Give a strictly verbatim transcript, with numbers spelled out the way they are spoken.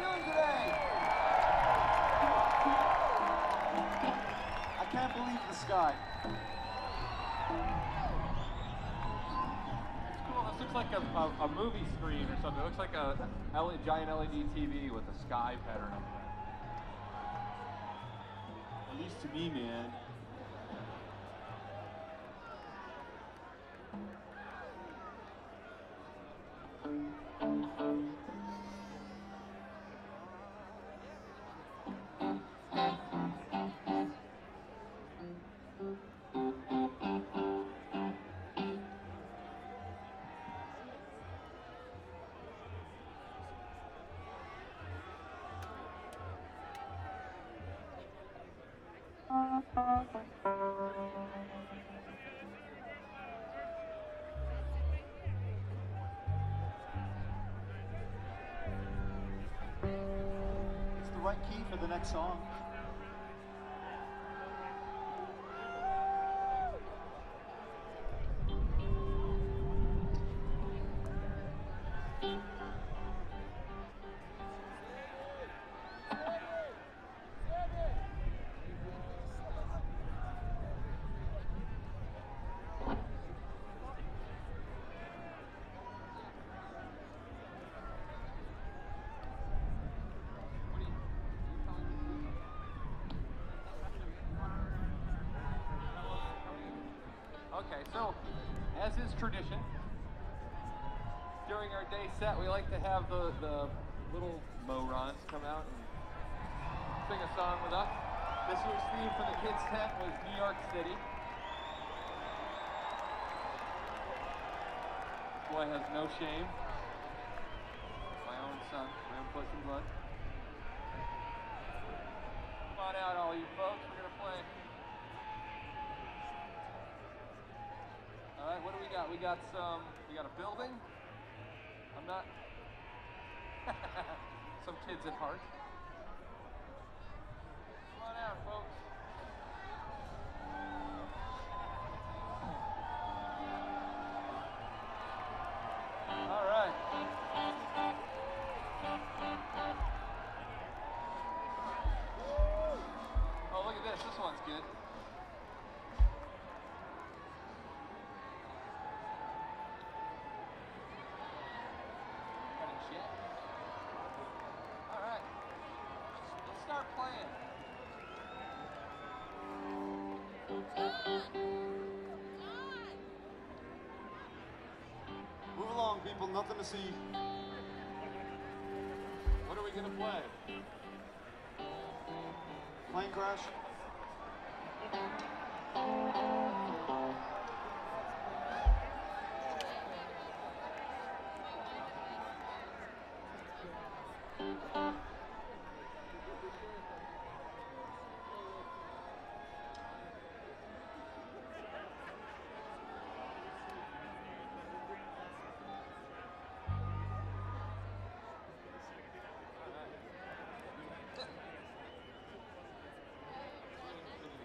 doing today? I can't believe the sky. It's cool. This looks like a, a, a movie screen or something. It looks like a L E giant L E D T V with a sky pattern up there. At least to me, man. It's the right key for the next song. Okay, so as is tradition, during our day set, we like to have the, the little morons come out and sing a song with us. This year's theme for the kids' tent was New York City. Boy has no shame. My own son, my own flesh and blood. Come on out, all you folks. We're gonna play. All right, what do we got? We got some. We got a building. I'm not. Some kids at heart. Come on out, folks. All right. Oh, look at this. This one's good. Kind of shit. All right. Let's, let's start playing. Move along, people. Nothing to see. What are we gonna play? Plane crash.